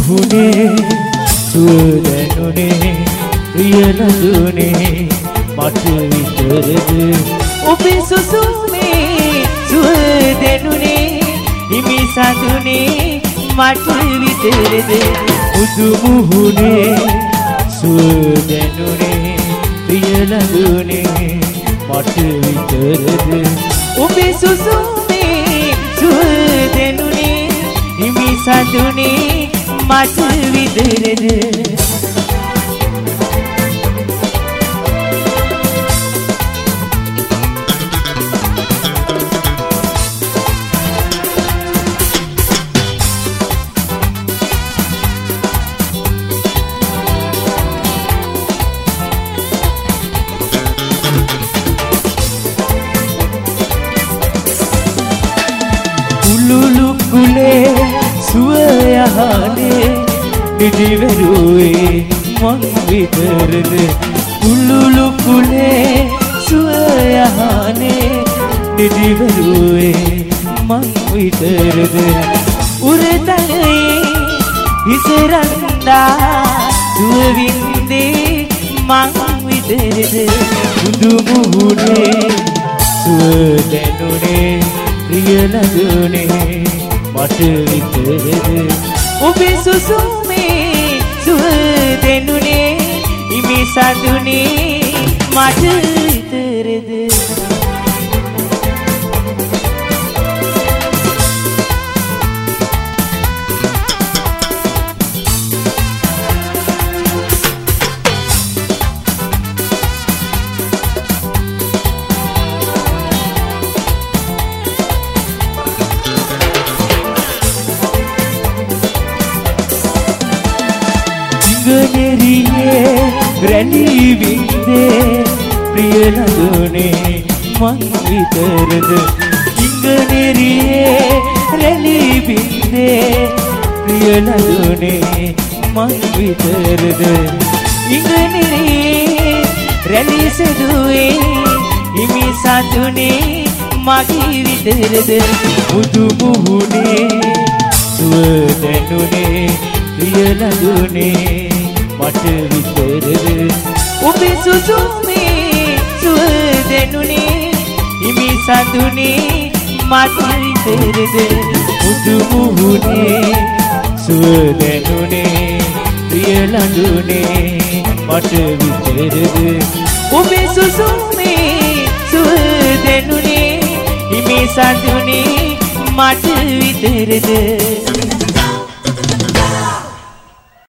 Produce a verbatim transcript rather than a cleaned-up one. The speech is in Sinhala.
මුහුණේ සුව දැනුනේ ප්‍රිය ලඳුනේ මට විතරද ඔබේ සුසුමේ සුව දැනුනේ හිමි සඳුනේ මට විතරද මුදු මුහුණේ සුව දැනුනේ ප්‍රිය ලඳුනේ මට විතරද ඔබේ සුසුමේ සුව දැනුනේ හිමි සඳුනේ මට විතරද උලුලු කුලේ සුවයහනේ නිදිවරුවේ මං විතරද උලුලු කුලේ සුවයහනේ නිදිවරුවේ මං විතරද උරතනේ ඉසරන්දා සුවවින්දේ මං විතරද මුදු මුහුණේ සුව දැනුනේ ප්‍රිය ලඳුනේ මට විතරද ඔබේ සුසුමේ සුව දැනුනේ හිමි සඳුනේ මට විතරද ගනරියේ රැලි වින්දේ ප්‍රිය ලඳුනේ මං විතරද ඉංගනරියේ රැලි වින්දේ ප්‍රිය ලඳුනේ මං විතරද ඉංගනරියේ රැලි සදුවේ හිමි සඳුනේ මගේ විතරද මුදු මුහුණේ සුව දැනුනේ ප්‍රිය ලඳුනේ මට විතරද ඔබේ සුසුමේ සුව දැනුනේ හිමි සඳුනේ මට විතරද මුදු මුහුණේ සුව දැනුනේ ප්‍රිය ලඳුනේ මට විතරද ඔබේ සුසුමේ සුව දැනුනේ හිමි සඳුනේ මට විතරද